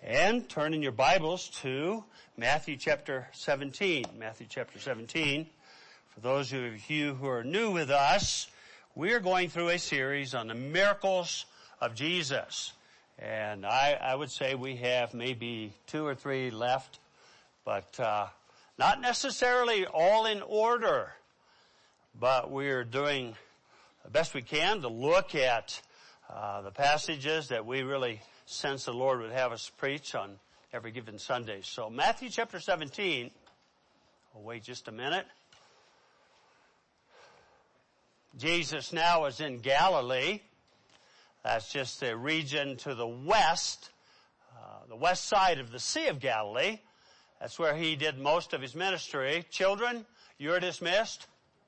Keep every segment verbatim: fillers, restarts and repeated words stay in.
And turn in your Bibles to Matthew chapter seventeen. Matthew chapter seventeen. For those of you who are new with us, we are going through a series on the miracles of Jesus. And I, I would say we have maybe two or three left, but uh, not necessarily all in order. But we are doing the best we can to look at uh, the passages that we really sense the Lord would have us preach on every given Sunday. So Matthew chapter seventeen, I'll wait just a minute. Jesus now is in Galilee. That's just the region to the west, uh, the west side of the Sea of Galilee. That's where he did most of his ministry. Children, you're dismissed.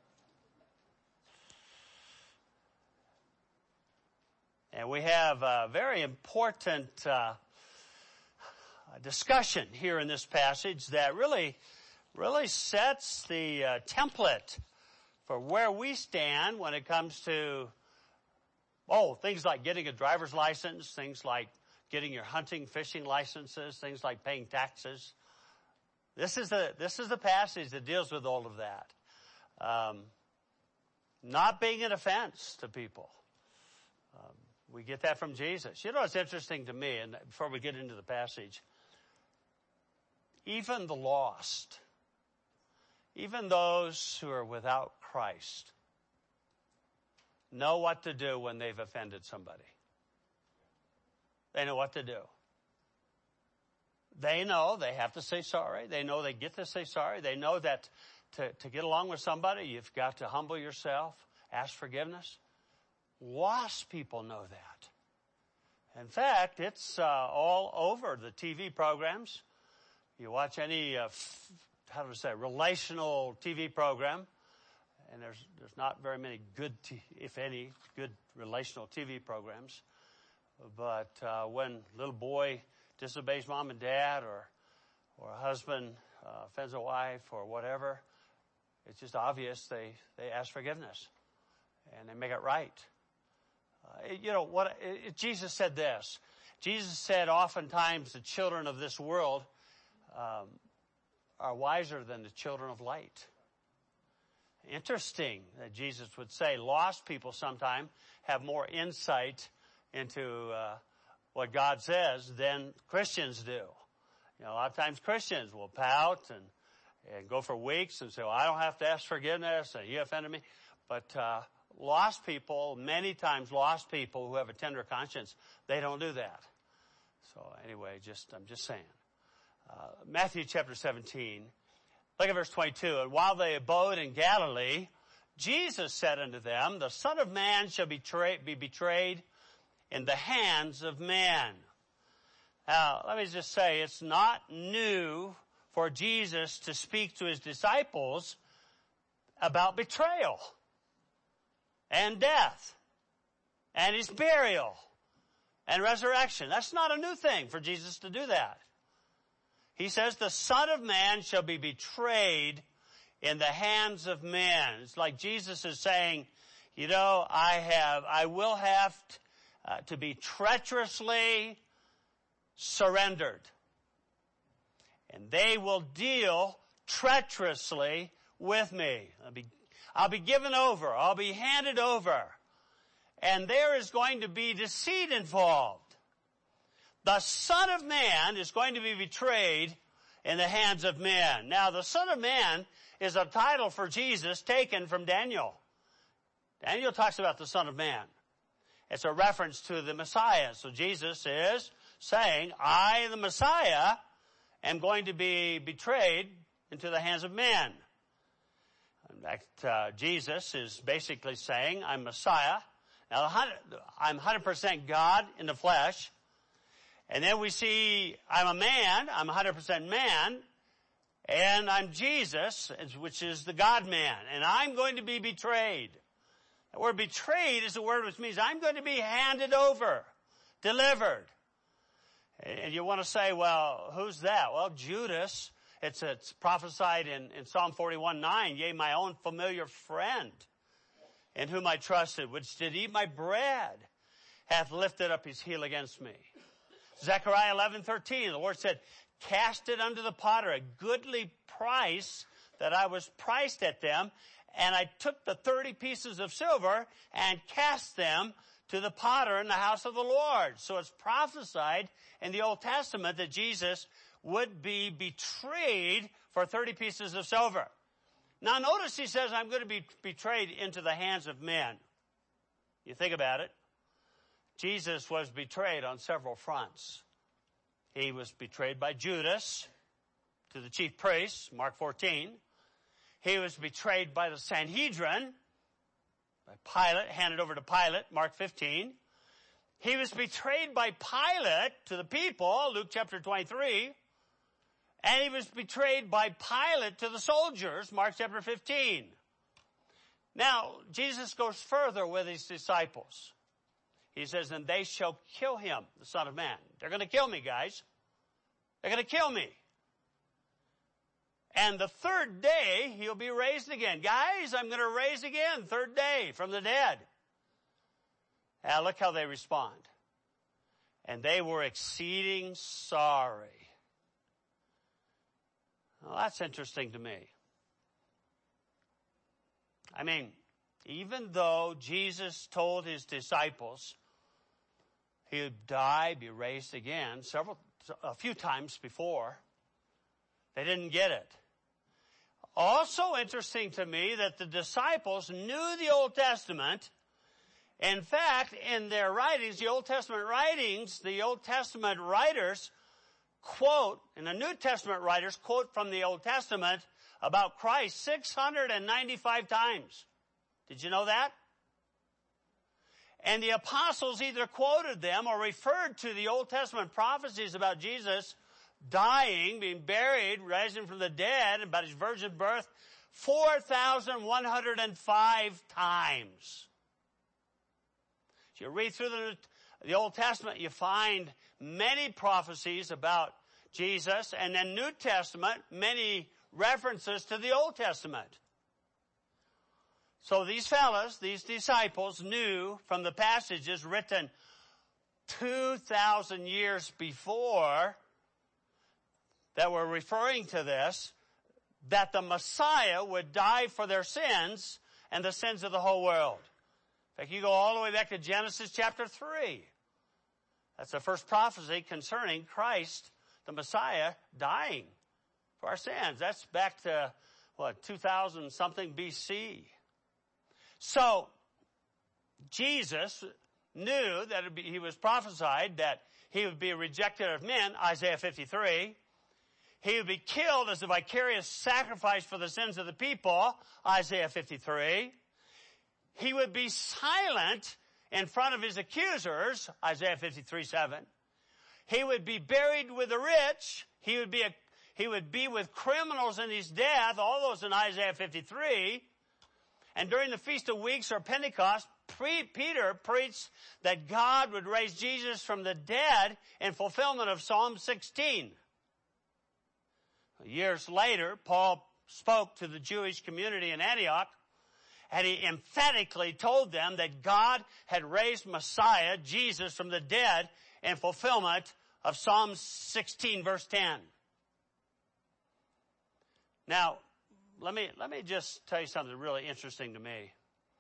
And we have a very important uh, discussion here in this passage that really, really sets the uh, template for where we stand when it comes to, oh, things like getting a driver's license, things like getting your hunting, fishing licenses, things like paying taxes. This is the this is the passage that deals with all of that. Um, not being an offense to people. Um, We get that from Jesus. You know, it's interesting to me, and before we get into the passage, even the lost, even those who are without Christ, know what to do when they've offended somebody. They know what to do. They know they have to say sorry. They know they get to say sorry. They know that to, to get along with somebody, you've got to humble yourself, ask forgiveness. Lost people know that. In fact, it's uh, all over the T V programs. You watch any, uh, f- how do I say, relational T V program, and there's there's not very many good, t- if any, good relational T V programs. But uh, when a little boy disobeys mom and dad, or or a husband uh, offends a wife, or whatever, it's just obvious they, they ask forgiveness, and they make it right. Uh, you know, what it, Jesus said this. Jesus said oftentimes the children of this world um, are wiser than the children of light. Interesting that Jesus would say lost people sometimes have more insight into uh, what God says than Christians do. You know, a lot of times Christians will pout and, and go for weeks and say, well, I don't have to ask forgiveness, and you offended me. But uh lost people, many times lost people who have a tender conscience, they don't do that. So anyway, just I'm just saying. Uh, Matthew chapter seventeen, look at verse twenty-two. And while they abode in Galilee, Jesus said unto them, the Son of Man shall betray, be betrayed in the hands of men. Now, let me just say, it's not new for Jesus to speak to his disciples about betrayal and death, and his burial, and resurrection. That's not a new thing for Jesus to do that. He says, the Son of Man shall be betrayed in the hands of men. It's like Jesus is saying, you know, I have, I will have t- uh, to be treacherously surrendered. And they will deal treacherously with me. I'll be I'll be given over. I'll be handed over. And there is going to be deceit involved. The Son of Man is going to be betrayed in the hands of men. Now, the Son of Man is a title for Jesus taken from Daniel. Daniel talks about the Son of Man. It's a reference to the Messiah. So Jesus is saying, I, the Messiah, am going to be betrayed into the hands of men. In fact, uh, Jesus is basically saying, I'm Messiah. Now, I'm one hundred percent God in the flesh. And then we see, I'm a man, I'm one hundred percent man, and I'm Jesus, which is the God-man. And I'm going to be betrayed. The word betrayed is a word which means I'm going to be handed over, delivered. And you want to say, well, who's that? Well, Judas. It's, it's prophesied in, in Psalm forty-one nine, yea, my own familiar friend, in whom I trusted, which did eat my bread, hath lifted up his heel against me. Zechariah eleven thirteen, the Lord said, cast it unto the potter, a goodly price that I was priced at them. And I took the thirty pieces of silver and cast them to the potter in the house of the Lord. So it's prophesied in the Old Testament that Jesus would be betrayed for thirty pieces of silver. Now notice he says, I'm going to be betrayed into the hands of men. You think about it. Jesus was betrayed on several fronts. He was betrayed by Judas to the chief priests, Mark fourteen. He was betrayed by the Sanhedrin, by Pilate, handed over to Pilate, Mark fifteen. He was betrayed by Pilate to the people, Luke chapter twenty-three. And he was betrayed by Pilate to the soldiers, Mark chapter fifteen. Now, Jesus goes further with his disciples. He says, and they shall kill him, the Son of Man. They're going to kill me, guys. They're going to kill me. And the third day, he'll be raised again. Guys, I'm going to raise again, third day from the dead. Now look how they respond. And they were exceeding sorry. Well, that's interesting to me. I mean, even though Jesus told his disciples he would die, be raised again, several, a few times before, they didn't get it. Also interesting to me that the disciples knew the Old Testament. In fact, in their writings, the Old Testament writings, the Old Testament writers quote, and the New Testament writers quote from the Old Testament about Christ six hundred ninety-five times. Did you know that? And the apostles either quoted them or referred to the Old Testament prophecies about Jesus dying, being buried, rising from the dead, about his virgin birth, four thousand one hundred five times. If you read through the, the Old Testament, you find many prophecies about Jesus, and then New Testament, many references to the Old Testament. So these fellas, these disciples, knew from the passages written two thousand years before that were referring to this, that the Messiah would die for their sins and the sins of the whole world. In fact, you go all the way back to Genesis chapter three. That's the first prophecy concerning Christ, the Messiah, dying for our sins. That's back to, what, two thousand something B C. So, Jesus knew that it be, he was prophesied that he would be rejected of men, Isaiah fifty-three. He would be killed as a vicarious sacrifice for the sins of the people, Isaiah fifty-three. He would be silent in front of his accusers, Isaiah fifty-three seven. He would be buried with the rich. He would be a, he would be with criminals in his death, all those in Isaiah fifty-three. And during the Feast of Weeks or Pentecost, pre- Peter preached that God would raise Jesus from the dead in fulfillment of Psalm sixteen. Years later, Paul spoke to the Jewish community in Antioch, and he emphatically told them that God had raised Messiah, Jesus, from the dead in fulfillment of Psalm sixteen, verse ten. Now, let me, let me just tell you something really interesting to me.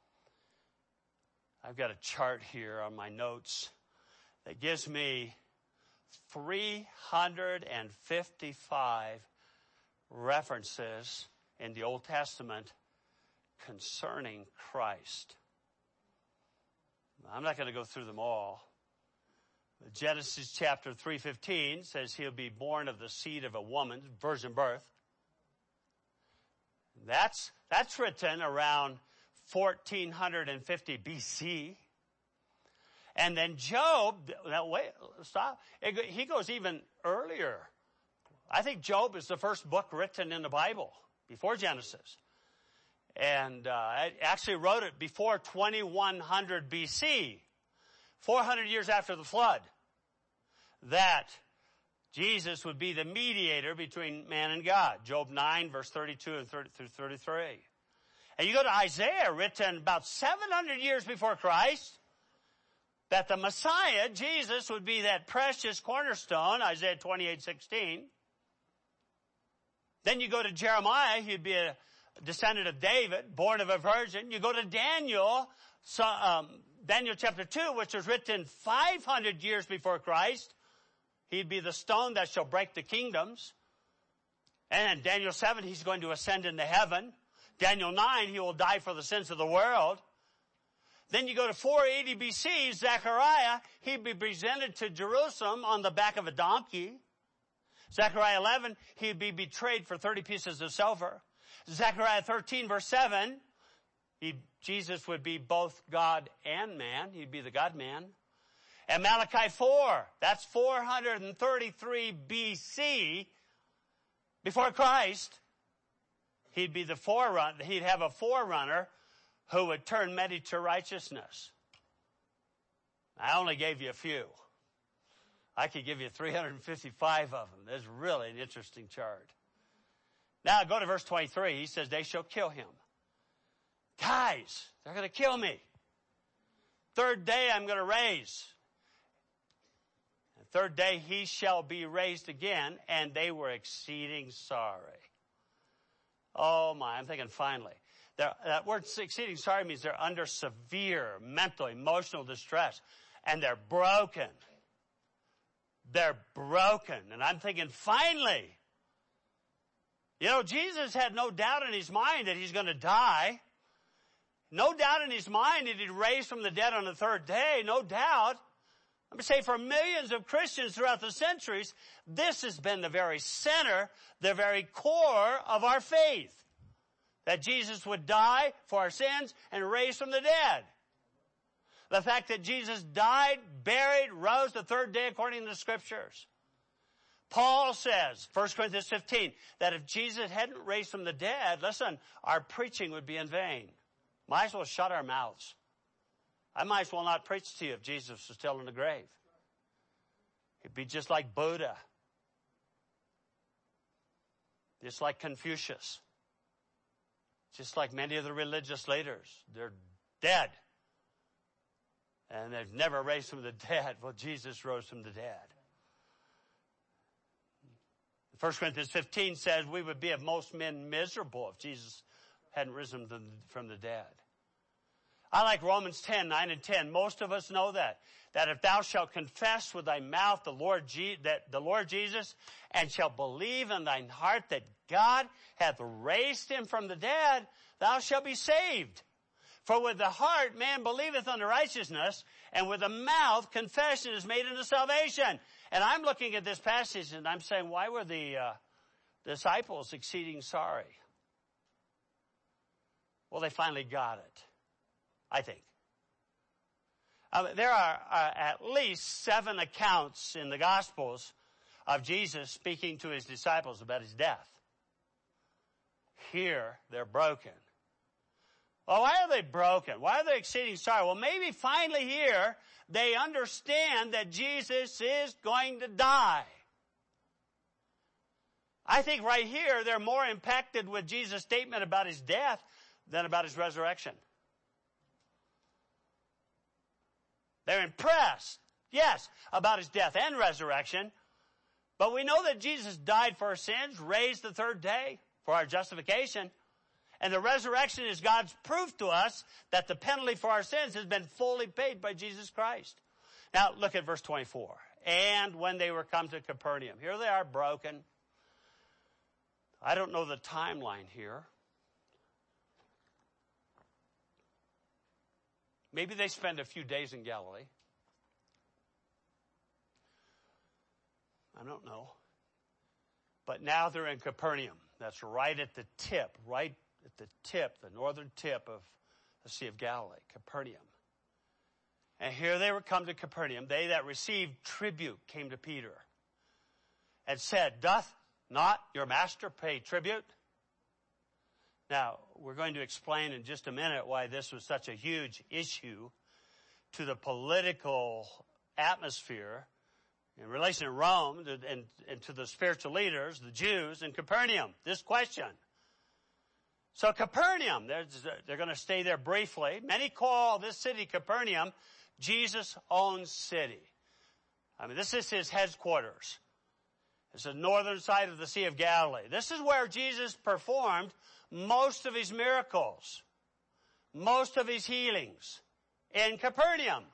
I've got a chart here on my notes that gives me three hundred fifty-five references in the Old Testament concerning Christ. I'm not going to go through them all. Genesis chapter three fifteen says he'll be born of the seed of a woman, virgin birth. That's, that's written around fourteen fifty B C. And then Job, now wait, stop. He goes even earlier. I think Job is the first book written in the Bible, before Genesis. And uh, I actually wrote it before twenty-one hundred B C, four hundred years after the flood, that Jesus would be the mediator between man and God. Job nine, verse thirty-two and thirty through thirty-three. And you go to Isaiah, written about seven hundred years before Christ. that the Messiah, Jesus, would be that precious cornerstone, Isaiah twenty-eight sixteen. Then you go to Jeremiah, he'd be a descendant of David, born of a virgin. You go to Daniel, so, um, Daniel chapter two, which was written five hundred years before Christ. He'd be the stone that shall break the kingdoms. And in Daniel seven, he's going to ascend into heaven. Daniel nine, he will die for the sins of the world. Then you go to four eighty B C, Zechariah, he'd be presented to Jerusalem on the back of a donkey. Zechariah eleven, he'd be betrayed for thirty pieces of silver. Zechariah thirteen, verse seven, he, Jesus would be both God and man. He'd be the God-man. And Malachi four, that's four thirty-three B C, before Christ, he'd be the forerunner, he'd have a forerunner who would turn many to righteousness. I only gave you a few. I could give you three hundred fifty-five of them. That's really an interesting chart. Now go to verse twenty-three. He says, they shall kill him. Guys, they're going to kill me. Third day I'm going to raise. And third day he shall be raised again. And they were exceeding sorry. Oh my, I'm thinking finally. They're, that word exceeding sorry means they're under severe mental, emotional distress. And they're broken. They're broken. And I'm thinking, finally. You know, Jesus had no doubt in his mind that he's going to die. No doubt in his mind that he'd raise from the dead on the third day. No doubt. I'm going to say for millions of Christians throughout the centuries, this has been the very center, the very core of our faith. That Jesus would die for our sins and raise from the dead. The fact that Jesus died, buried, rose the third day according to the Scriptures. Paul says, First Corinthians fifteen, that if Jesus hadn't raised from the dead, listen, our preaching would be in vain. Might as well shut our mouths. I might as well not preach to you if Jesus was still in the grave. It'd be just like Buddha. Just like Confucius. Just like many of the religious leaders. They're dead. And they've never raised from the dead. Well, Jesus rose from the dead. First Corinthians fifteen says we would be of most men miserable if Jesus hadn't risen from the dead. I like Romans ten, nine and ten. Most of us know that. That if thou shalt confess with thy mouth the Lord, Je- that the Lord Jesus, and shalt believe in thine heart that God hath raised him from the dead, thou shalt be saved. For with the heart man believeth unto righteousness, and with the mouth confession is made unto salvation. And I'm looking at this passage and I'm saying, why were the uh, disciples exceeding sorry? Well, they finally got it, I think. Uh, there are uh, at least seven accounts in the Gospels of Jesus speaking to his disciples about his death. Here, they're broken. Well, why are they broken? Why are they exceeding sorry? Well, maybe finally here, they understand that Jesus is going to die. I think right here, they're more impacted with Jesus' statement about his death than about his resurrection. They're impressed, yes, about his death and resurrection. But we know that Jesus died for our sins, raised the third day for our justification. And the resurrection is God's proof to us that the penalty for our sins has been fully paid by Jesus Christ. Now, look at verse twenty-four. And when they were come to Capernaum. Here they are broken. I don't know the timeline here. Maybe they spend a few days in Galilee. I don't know. But now they're in Capernaum. That's right at the tip, right at the tip, the northern tip of the Sea of Galilee, Capernaum. And here they were come to Capernaum. They that received tribute came to Peter and said, doth not your master pay tribute? Now, we're going to explain in just a minute why this was such a huge issue to the political atmosphere in relation to Rome and, and to the spiritual leaders, the Jews in Capernaum. This question. So Capernaum, they're, they're going to stay there briefly. Many call this city Capernaum Jesus' own city. I mean, this is his headquarters. It's the northern side of the Sea of Galilee. This is where Jesus performed most of his miracles, most of his healings, in Capernaum.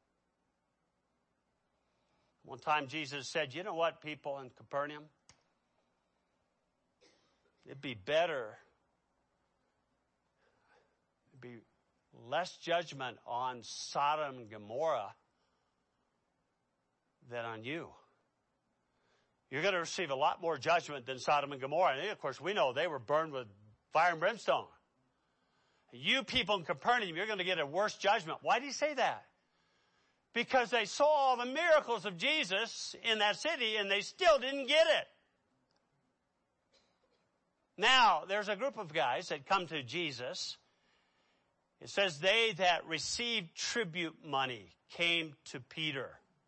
One time Jesus said, you know what, people in Capernaum? It'd be better, it'd be less judgment on Sodom and Gomorrah than on you. You're going to receive a lot more judgment than Sodom and Gomorrah. And of course, we know they were burned with fire and brimstone. You people in Capernaum, you're going to get a worse judgment. Why did he say that? Because they saw all the miracles of Jesus in that city and they still didn't get it. Now, there's a group of guys that come to Jesus. It says they that received tribute money came to Peter.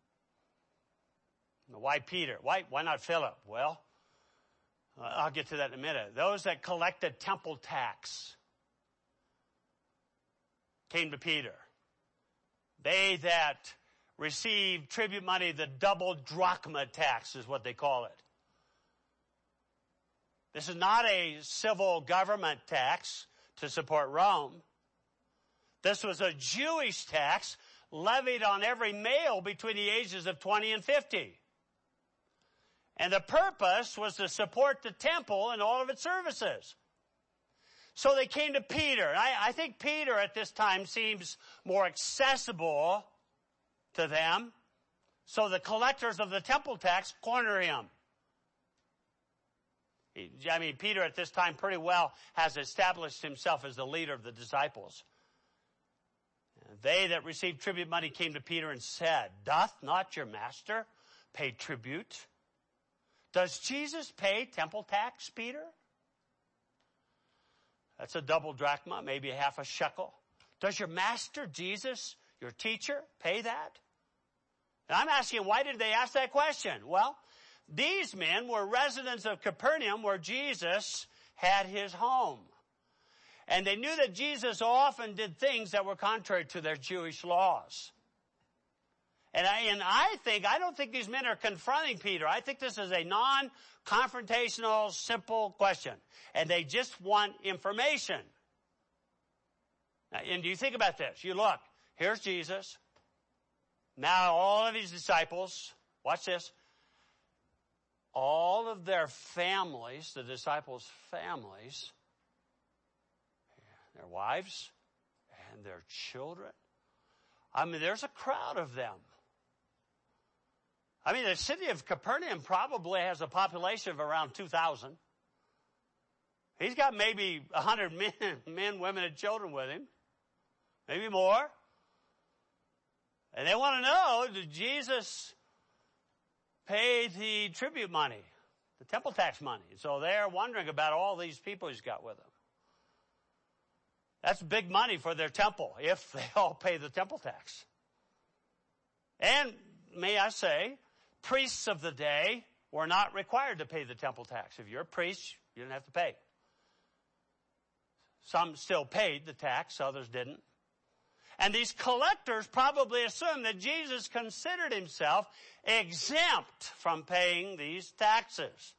Why Peter? Why, why not Philip? Well, I'll get to that in a minute. Those that collected temple tax came to Peter. They that received tribute money, the double drachma tax is what they call it. This is not a civil government tax to support Rome. This was a Jewish tax levied on every male between the ages of twenty and fifty. And the purpose was to support the temple and all of its services. So they came to Peter. And I, I think Peter at this time seems more accessible to them. So the collectors of the temple tax corner him. I mean, Peter at this time pretty well has established himself as the leader of the disciples. And they that received tribute money came to Peter and said, doth not your master pay tribute? Does Jesus pay temple tax, Peter? That's a double drachma, maybe a half a shekel. Does your master, Jesus, your teacher, pay that? And I'm asking, why did they ask that question? Well, these men were residents of Capernaum where Jesus had his home. And they knew that Jesus often did things that were contrary to their Jewish laws. And I, and I think, I don't think these men are confronting Peter. I think this is a non-confrontational, simple question. And they just want information. Now, and you think about this. You look, here's Jesus. Now all of his disciples, watch this. All of their families, the disciples' families, their wives and their children. I mean, there's a crowd of them. I mean, the city of Capernaum probably has a population of around two thousand. He's got maybe one hundred men, men, women, and children with him. Maybe more. And they want to know, did Jesus pay the tribute money, the temple tax money? So they're wondering about all these people he's got with him. That's big money for their temple if they all pay the temple tax. And may I say, priests of the day were not required to pay the temple tax. If you're a priest, you didn't have to pay. Some still paid the tax, others didn't. And these collectors probably assumed that Jesus considered himself exempt from paying these taxes.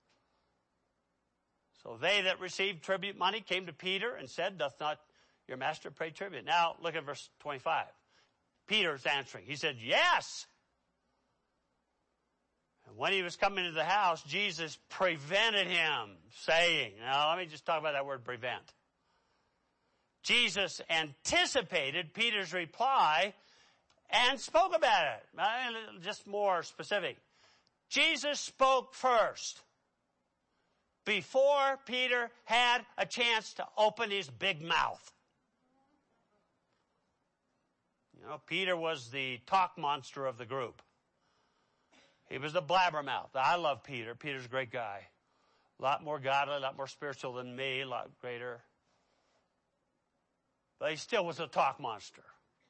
So they that received tribute money came to Peter and said, doth not your master pay tribute? Now look at verse twenty-five. Peter's answering. He said, yes. And when he was coming into the house, Jesus prevented him, saying, now let me just talk about that word prevent. Jesus anticipated Peter's reply and spoke about it. Just more specific. Jesus spoke first before Peter had a chance to open his big mouth. You know, Peter was the talk monster of the group. He was the blabbermouth. I love Peter. Peter's a great guy. A lot more godly, a lot more spiritual than me, a lot greater. But he still was a talk monster.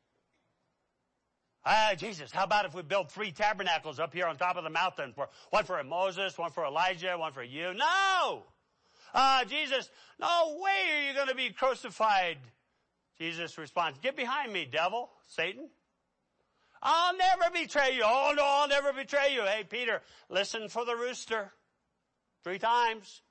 Ah, Jesus, how about if we build three tabernacles up here on top of the mountain? For, one for Moses, one for Elijah, one for you? No! Uh, Jesus, no way are you going to be crucified. Jesus responds, get behind me, devil, Satan. I'll never betray you. Oh, no, I'll never betray you. Hey, Peter, listen for the rooster. Three times.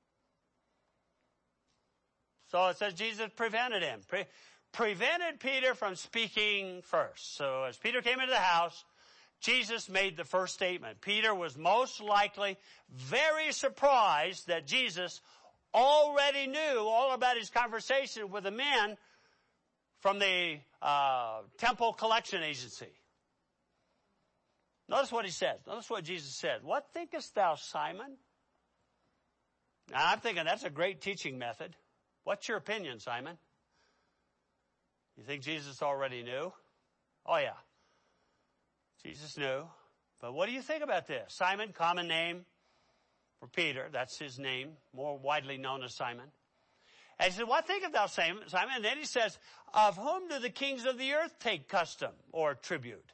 So it says Jesus prevented him. Pre- prevented Peter from speaking first. So as Peter came into the house, Jesus made the first statement. Peter was most likely very surprised that Jesus already knew all about his conversation with the men from the uh, temple collection agency. Notice what he said. Notice what Jesus said. What thinkest thou, Simon? Now, I'm thinking that's a great teaching method. What's your opinion, Simon? You think Jesus already knew? Oh, yeah. Jesus knew. But what do you think about this? Simon, common name for Peter. That's his name, more widely known as Simon. And he said, what thinkest thou, Simon? And then he says, of whom do the kings of the earth take custom or tribute?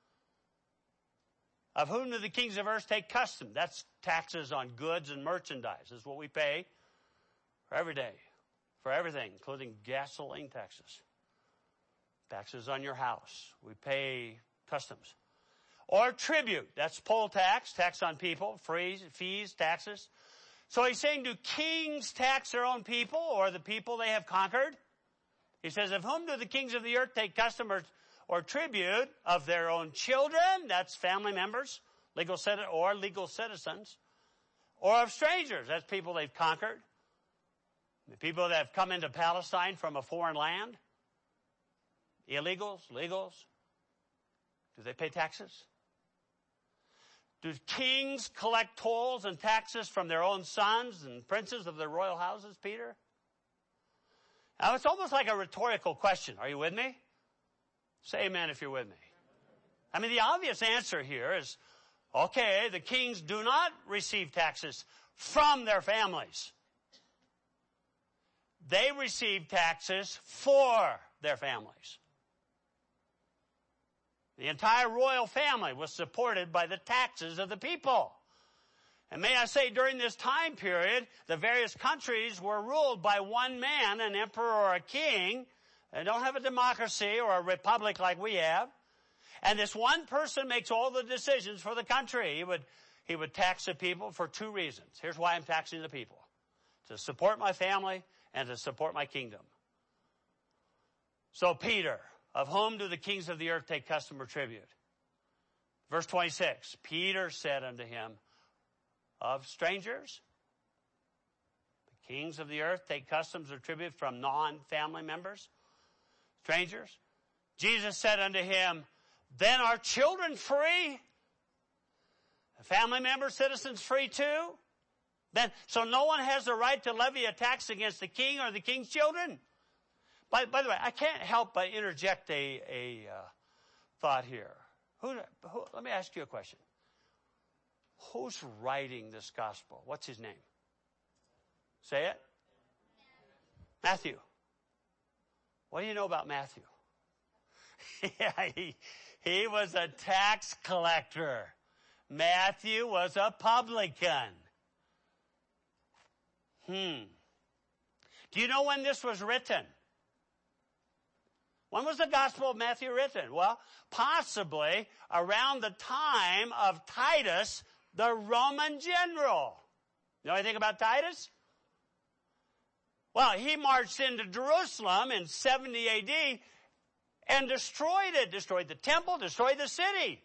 Of whom do the kings of earth take custom? That's taxes on goods and merchandise. That's what we pay for every day, for everything, including gasoline taxes. Taxes on your house. We pay customs. Or tribute. That's poll tax, tax on people, fees, fees, taxes. So he's saying, do kings tax their own people or the people they have conquered? He says, of whom do the kings of the earth take custom or, or tribute? Of their own children, that's family members, legal or legal citizens. Or of strangers, that's people they've conquered. The people that have come into Palestine from a foreign land. Illegals, legals. Do they pay taxes? Do kings collect tolls and taxes from their own sons and princes of their royal houses, Peter? Now, it's almost like a rhetorical question. Are you with me? Say amen if you're with me. I mean, the obvious answer here is, okay, the kings do not receive taxes from their families. They receive taxes for their families. The entire royal family was supported by the taxes of the people. And may I say, during this time period, the various countries were ruled by one man, an emperor or a king. They don't have a democracy or a republic like we have. And this one person makes all the decisions for the country. He would, he would tax the people for two reasons. Here's why I'm taxing the people. To support my family and to support my kingdom. So Peter, of whom do the kings of the earth take custom or tribute? Verse twenty-six, Peter said unto him, of strangers? The kings of the earth take customs or tribute from non-family members? Strangers? Jesus said unto him, then are children free? Family members, citizens free too? Then, so no one has the right to levy a tax against the king or the king's children? By, by the way, I can't help but interject a, a uh, thought here. Who, who, let me ask you a question. Who's writing this gospel? What's his name? Say it. Matthew. What do you know about Matthew? yeah, he, he was a tax collector. Matthew was a publican. Hmm. Do you know when this was written? When was the Gospel of Matthew written? Well, possibly around the time of Titus, the Roman general. You know anything about Titus? Well, he marched into Jerusalem in seventy A D and destroyed it, destroyed the temple, destroyed the city.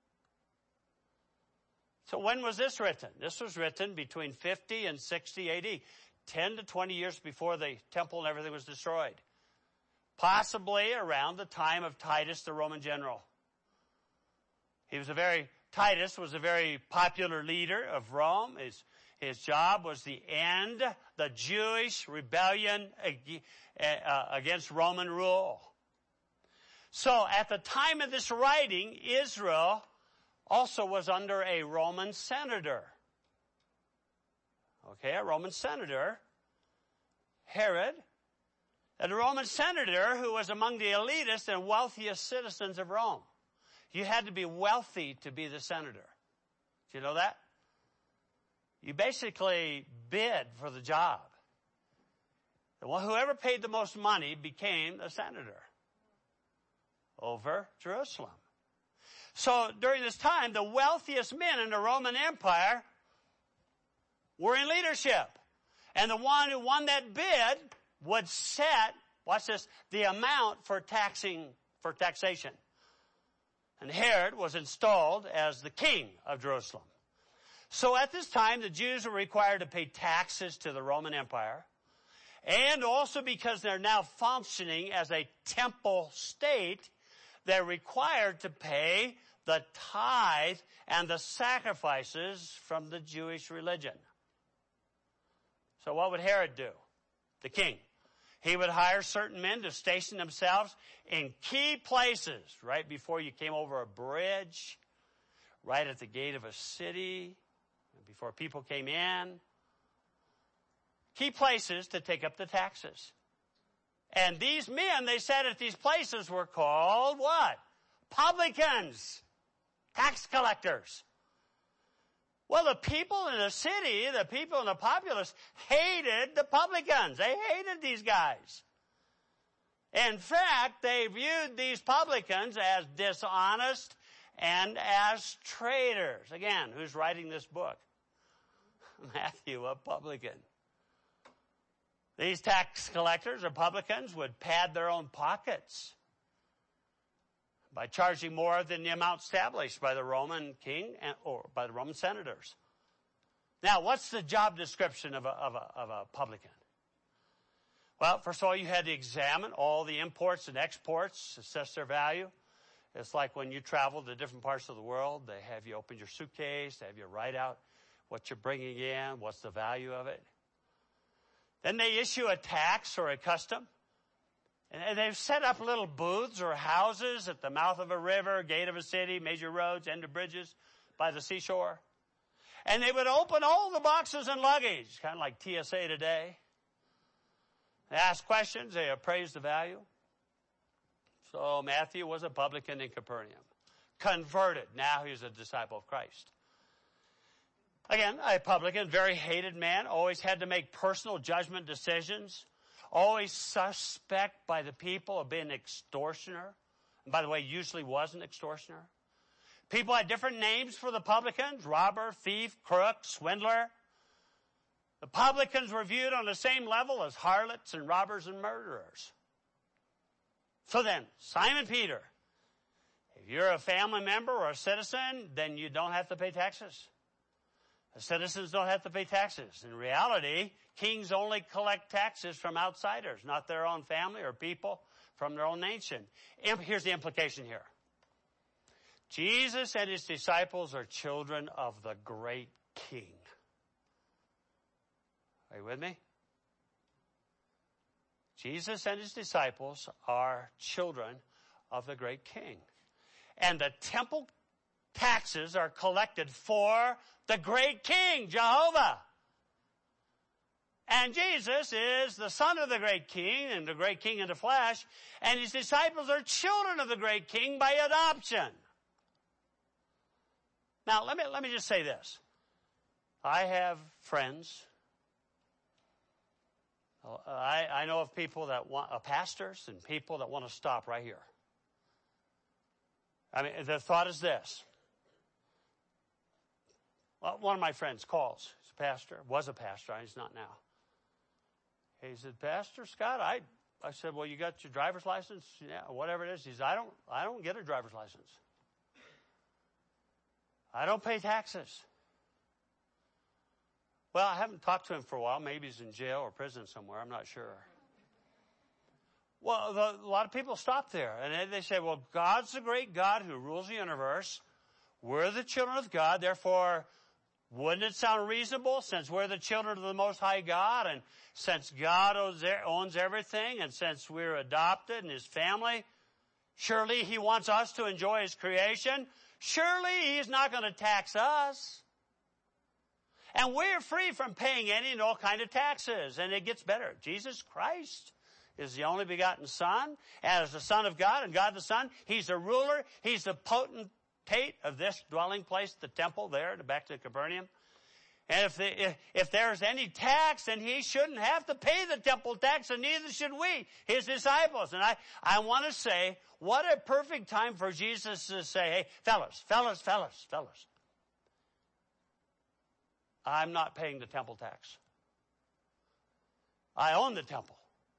So when was this written? This was written between fifty and sixty A D, ten to twenty years before the temple and everything was destroyed. Possibly around the time of Titus, the Roman general. He was a very, Titus was a very popular leader of Rome. His, his job was the end, the Jewish rebellion against Roman rule. So at the time of this writing, Israel also was under a Roman senator. Okay, a Roman senator, Herod. And a Roman senator who was among the elitist and wealthiest citizens of Rome. You had to be wealthy to be the senator. Do you know that? You basically bid for the job. And whoever paid the most money became the senator over Jerusalem. So during this time, the wealthiest men in the Roman Empire were in leadership. And the one who won that bid would set, watch this, the amount for taxing, for taxation. And Herod was installed as the king of Jerusalem. So at this time, the Jews were required to pay taxes to the Roman Empire. And also because they're now functioning as a temple state, they're required to pay the tithe and the sacrifices from the Jewish religion. So what would Herod do? The king. He would hire certain men to station themselves in key places, right before you came over a bridge, right at the gate of a city, before people came in. Key places to take up the taxes. And these men, they said at these places, were called what? Publicans. Tax collectors. Well, the people in the city, the people in the populace, hated the publicans. They hated these guys. In fact, they viewed these publicans as dishonest and as traitors. Again, who's writing this book? Matthew, a publican. These tax collectors or publicans would pad their own pockets by charging more than the amount established by the Roman king and, or by the Roman senators. Now, what's the job description of a, of a, of a publican? Well, first of all, you had to examine all the imports and exports, assess their value. It's like when you travel to different parts of the world, they have you open your suitcase, they have you write out what you're bringing in, what's the value of it. Then they issue a tax or a custom. And they've set up little booths or houses at the mouth of a river, gate of a city, major roads, end of bridges, by the seashore. And they would open all the boxes and luggage, kind of like T S A today. They ask questions, they appraise the value. So Matthew was a publican in Capernaum. Converted, now he's a disciple of Christ. Again, a publican, very hated man, always had to make personal judgment decisions. Always suspect by the people of being an extortioner. And by the way, usually was an extortioner. People had different names for the publicans: robber, thief, crook, swindler. The publicans were viewed on the same level as harlots and robbers and murderers. So then, Simon Peter, if you're a family member or a citizen, then you don't have to pay taxes. The citizens don't have to pay taxes. In reality, kings only collect taxes from outsiders, not their own family or people from their own nation. Here's the implication here. Jesus and his disciples are children of the great king. Are you with me? Jesus and his disciples are children of the great king. And the temple taxes are collected for the great king, Jehovah. And Jesus is the son of the great king and the great king in the flesh. And his disciples are children of the great king by adoption. Now, let me, let me just say this. I have friends. I, I know of people that want, uh, pastors and people that want to stop right here. I mean, the thought is this. Well, one of my friends calls. He's a pastor. Was a pastor. He's not now. He said, Pastor Scott, I, I said, well, you got your driver's license? Yeah, whatever it is. He said, I don't, I don't get a driver's license. I don't pay taxes. Well, I haven't talked to him for a while. Maybe he's in jail or prison somewhere. I'm not sure. Well, the, a lot of people stop there. And they say, well, God's the great God who rules the universe. We're the children of God. Therefore, wouldn't it sound reasonable, since we're the children of the Most High God, and since God owns everything, and since we're adopted in his family, surely he wants us to enjoy his creation. Surely he's not going to tax us. And we're free from paying any and all kind of taxes. And it gets better. Jesus Christ is the only begotten Son. As the Son of God and God the Son, he's the ruler. He's the potentate of this dwelling place, the temple there, back to Capernaum. And if, the, if, if there's any tax, then he shouldn't have to pay the temple tax, and neither should we, his disciples. And I, I want to say, what a perfect time for Jesus to say, hey, fellas, fellas, fellas, fellas, I'm not paying the temple tax. I own the temple.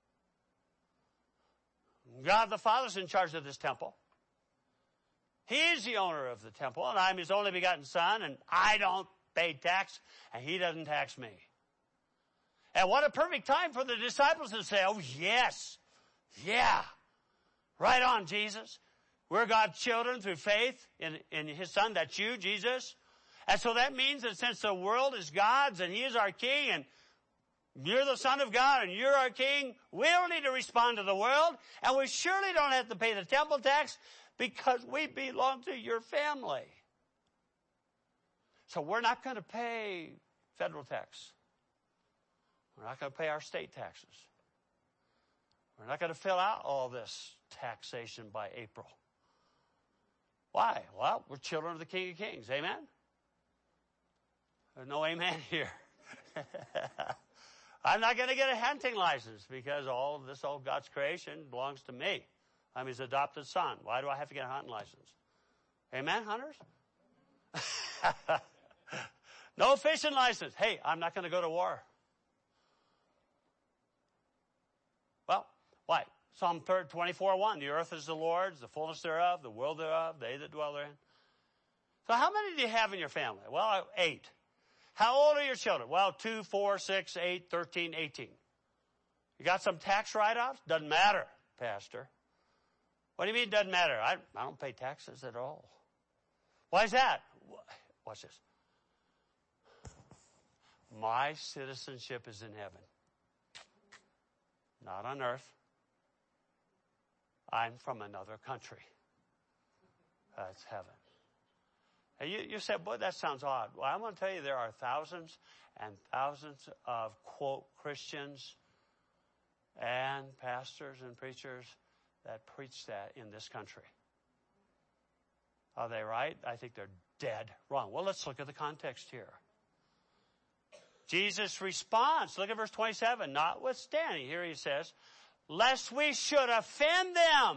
God the Father's in charge of this temple. He is the owner of the temple, and I'm his only begotten Son, and I don't pay tax, and he doesn't tax me. And what a perfect time for the disciples to say, oh, yes, yeah, right on, Jesus. We're God's children through faith in, in his Son. That's you, Jesus. And so that means that since the world is God's and he is our King, and you're the Son of God and you're our King, we don't need to respond to the world, and we surely don't have to pay the temple tax because we belong to your family. So we're not going to pay federal tax. We're not going to pay our state taxes. We're not going to fill out all this taxation by April. Why? Well, we're children of the King of Kings. Amen? There's no amen here. I'm not going to get a hunting license because all of this, all God's creation belongs to me. I'm his adopted son. Why do I have to get a hunting license? Amen, hunters? No fishing license. Hey, I'm not going to go to war. Well, why? Psalm twenty-four one, the earth is the Lord's, the fullness thereof, the world thereof, they that dwell therein. So how many do you have in your family? Well, eight. How old are your children? Well, two, four, six, eight, thirteen, eighteen. You got some tax write-offs? Doesn't matter, Pastor. What do you mean doesn't matter? I, I don't pay taxes at all. Why is that? Watch this. My citizenship is in heaven, not on earth. I'm from another country. That's heaven. And you, you said, boy, that sounds odd. Well, I'm going to tell you there are thousands and thousands of, quote, Christians and pastors and preachers that preach that in this country. Are they right? I think they're dead wrong. Well, let's look at the context here. Jesus' response, look at verse twenty-seven. Notwithstanding, here he says, lest we should offend them.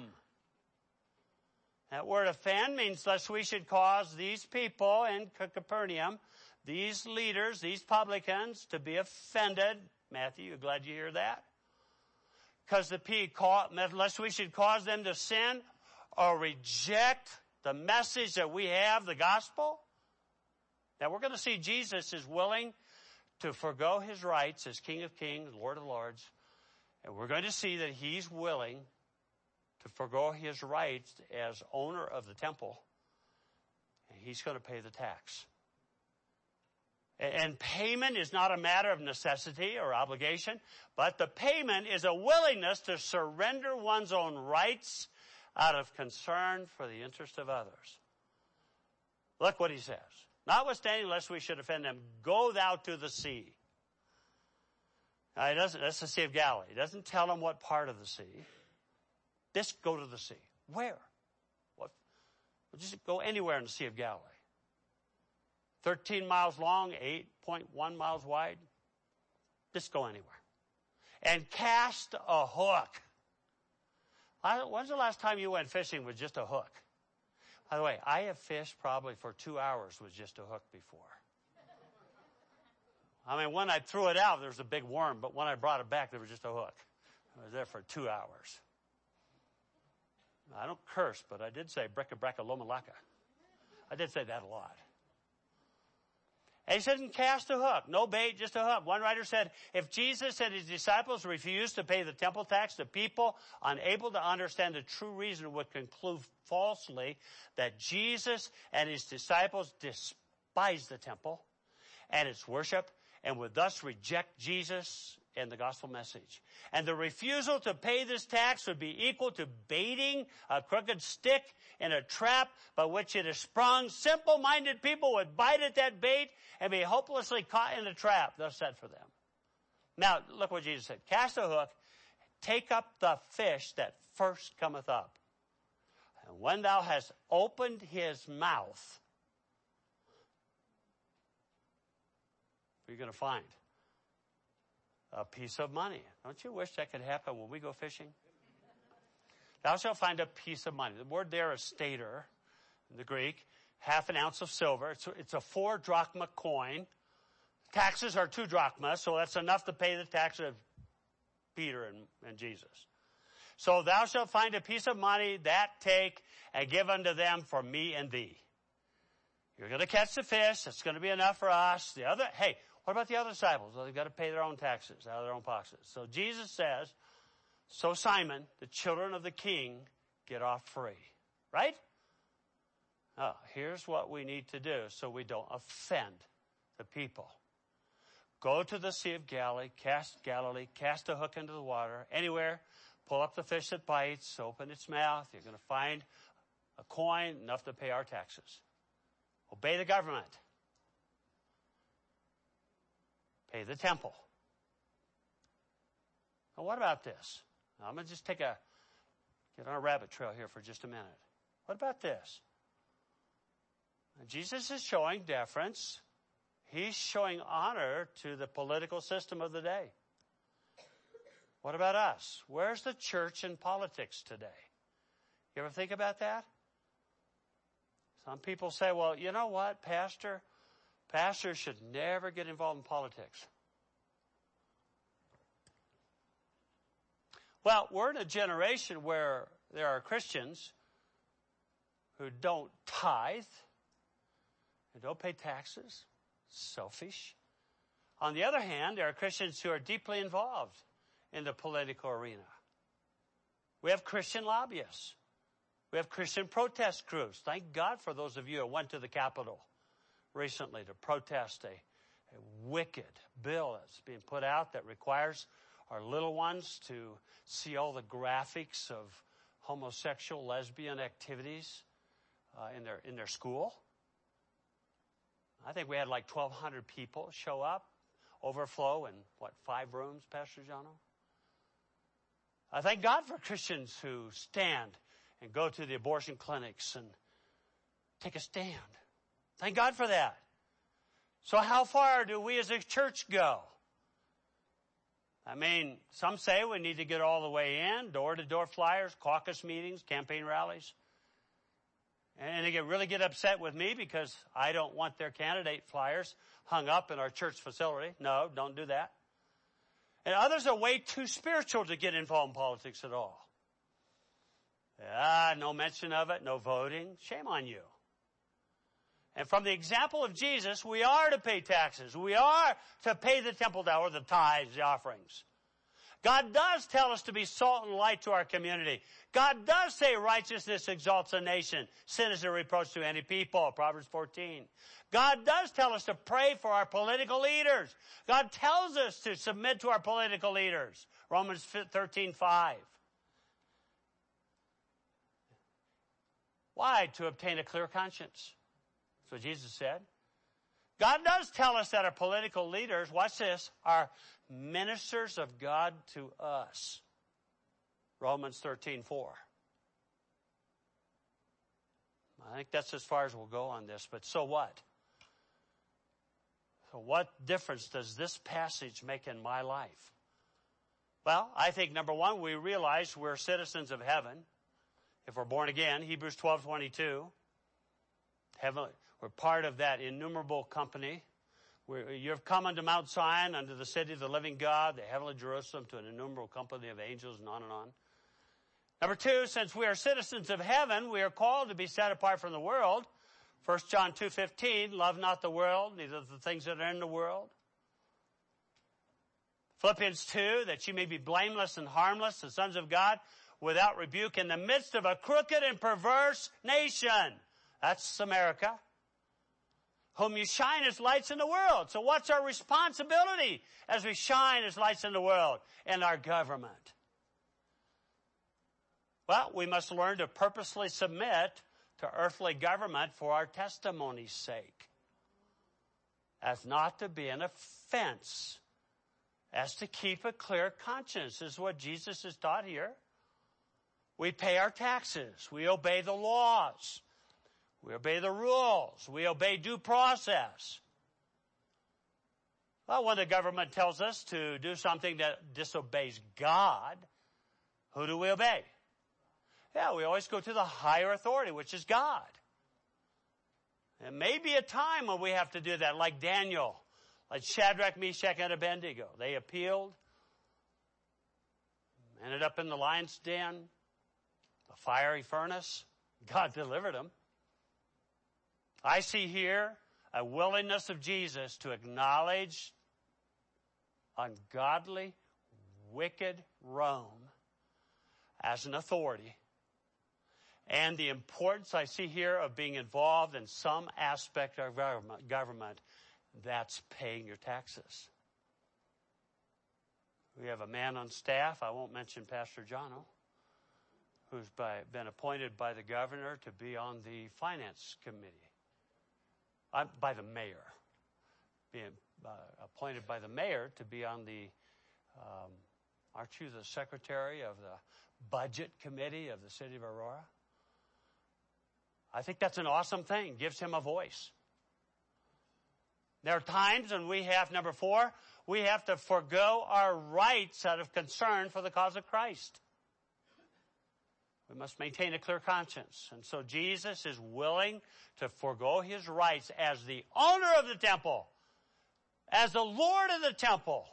That word offend means lest we should cause these people in Capernaum, these leaders, these publicans, to be offended. Matthew, you glad you hear that? Because the people, lest we should cause them to sin or reject the message that we have, the gospel. Now we're going to see Jesus is willing to forgo his rights as King of Kings, Lord of Lords. And we're going to see that he's willing to forgo his rights as owner of the temple. And he's going to pay the tax. And payment is not a matter of necessity or obligation, but the payment is a willingness to surrender one's own rights out of concern for the interest of others. Look what he says. Notwithstanding, lest we should offend them, go thou to the sea. Now, he doesn't, that's the Sea of Galilee. He doesn't tell them what part of the sea. Just go to the sea. Where? What? Well, just go anywhere in the Sea of Galilee. thirteen miles long, eight point one miles wide. Just go anywhere. And cast a hook. I, when's the last time you went fishing with just a hook? By the way, I have fished probably for two hours with just a hook before. I mean, when I threw it out, there was a big worm, but when I brought it back, there was just a hook. I was there for two hours. I don't curse, but I did say breka breka loma laka. I did say that a lot. And he said, cast a hook. No bait, just a hook. One writer said, if Jesus and his disciples refused to pay the temple tax, the people, unable to understand the true reason, would conclude falsely that Jesus and his disciples despise the temple and its worship, and would thus reject Jesus and the gospel message. And the refusal to pay this tax would be equal to baiting a crooked stick in a trap by which it is sprung. Simple-minded people would bite at that bait and be hopelessly caught in a trap thus set for them. Now, look what Jesus said. Cast a hook, take up the fish that first cometh up. And when thou hast opened his mouth, you going to find? A piece of money. Don't you wish that could happen when we go fishing? Thou shalt find a piece of money. The word there is stater in the Greek. Half an ounce of silver. It's, it's a four drachma coin. Taxes are two drachmas, so that's enough to pay the tax of Peter and, and Jesus. So thou shalt find a piece of money, that take, and give unto them for me and thee. You're going to catch the fish. It's going to be enough for us. The other, hey, what about the other disciples? Well, they've got to pay their own taxes out of their own pockets. So Jesus says, so Simon, the children of the king, get off free. Right? Oh, here's what we need to do so we don't offend the people. Go to the Sea of Galilee, cast Galilee, cast a hook into the water, anywhere, pull up the fish that bites, open its mouth. You're going to find a coin enough to pay our taxes. Obey the government. Pay the temple. Now, what about this? Now, I'm going to just take a, get on a rabbit trail here for just a minute. What about this? Now, Jesus is showing deference. He's showing honor to the political system of the day. What about us? Where's the church in politics today? You ever think about that? Some people say, well, you know what, Pastor? Pastors should never get involved in politics. Well, we're in a generation where there are Christians who don't tithe and don't pay taxes. Selfish. On the other hand, there are Christians who are deeply involved in the political arena. We have Christian lobbyists. We have Christian protest groups. Thank God for those of you who went to the Capitol recently to protest a, a wicked bill that's being put out that requires our little ones to see all the graphics of homosexual, lesbian activities uh, in their in their school. I think we had like twelve hundred people show up, overflow in, what, five rooms, Pastor Jono? I thank God for Christians who stand and go to the abortion clinics and take a stand. Thank God for that. So how far do we as a church go? I mean, some say we need to get all the way in, door-to-door flyers, caucus meetings, campaign rallies. And they get really get upset with me because I don't want their candidate flyers hung up in our church facility. No, don't do that. And others are way too spiritual to get involved in politics at all. Ah, no mention of it, no voting. Shame on you. And from the example of Jesus, we are to pay taxes. We are to pay the temple dower, the tithes, the offerings. God does tell us to be salt and light to our community. God does say righteousness exalts a nation. Sin is a reproach to any people, Proverbs fourteen. God does tell us to pray for our political leaders. God tells us to submit to our political leaders, Romans thirteen five. Why? To obtain a clear conscience. That's what Jesus said. God does tell us that our political leaders, watch this, are ministers of God to us. Romans thirteen four. I think that's as far as we'll go on this, but so what? So what difference does this passage make in my life? Well, I think number one, we realize we're citizens of heaven. If we're born again, Hebrews twelve twenty-two. Heaven, we're part of that innumerable company. We're, you've come unto Mount Zion, unto the city of the living God, the heavenly Jerusalem, to an innumerable company of angels, and on and on. Number two, since we are citizens of heaven, we are called to be set apart from the world. First John two fifteen, love not the world, neither the things that are in the world. Philippians two, that you may be blameless and harmless, the sons of God, without rebuke in the midst of a crooked and perverse nation. That's America. Whom you shine as lights in the world. So what's our responsibility as we shine as lights in the world in our government? Well, we must learn to purposely submit to earthly government for our testimony's sake. As not to be an offense. As to keep a clear conscience. This is what Jesus has taught here. We pay our taxes. We obey the laws. We obey the rules. We obey due process. Well, Well, when the government tells us to do something that disobeys God, who do we obey? Yeah, we always go to the higher authority, which is God. There may be a time when we have to do that, like Daniel, like Shadrach, Meshach, and Abednego. They appealed, ended up in the lion's den, the fiery furnace. God delivered them. I see here a willingness of Jesus to acknowledge ungodly, wicked Rome as an authority, and the importance I see here of being involved in some aspect of government, government that's paying your taxes. We have a man on staff, I won't mention Pastor Jono, who's by, been appointed by the governor to be on the finance committee. Uh, by the mayor. Being uh, appointed by the mayor to be on the, um, aren't you the secretary of the budget committee of the city of Aurora? I think that's an awesome thing. Gives him a voice. There are times when we have, number four, we have to forego our rights out of concern for the cause of Christ. We must maintain a clear conscience. And so Jesus is willing to forego his rights as the owner of the temple, as the Lord of the temple,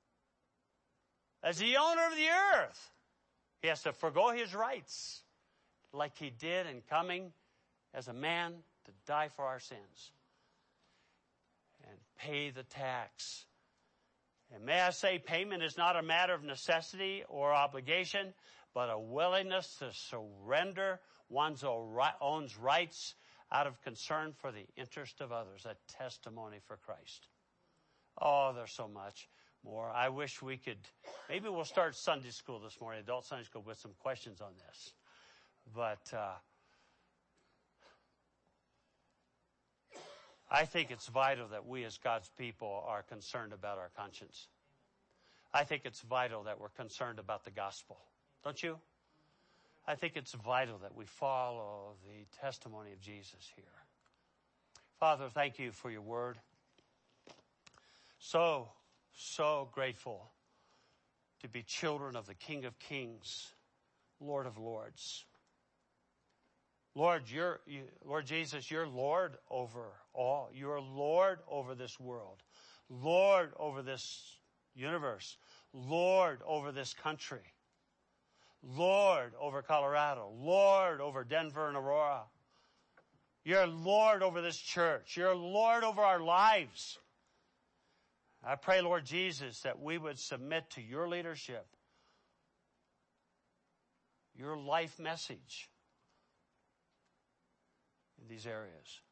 as the owner of the earth. He has to forego his rights like he did in coming as a man to die for our sins and pay the tax. And may I say, payment is not a matter of necessity or obligation, but a willingness to surrender one's own rights out of concern for the interest of others, a testimony for Christ. Oh, there's so much more. I wish we could, maybe we'll start Sunday school this morning, adult Sunday school, with some questions on this. But uh, I think it's vital that we as God's people are concerned about our conscience. I think it's vital that we're concerned about the gospel. Don't you? I think it's vital that we follow the testimony of Jesus here. Father, thank you for your word. So, so grateful to be children of the King of Kings, Lord of Lords. Lord, you're, you, Lord Jesus, you're Lord over all. You're Lord over this world. Lord over this universe. Lord over this country. Lord over Colorado. Lord over Denver and Aurora. You're Lord over this church. You're Lord over our lives. I pray, Lord Jesus, that we would submit to your leadership, your life message in these areas.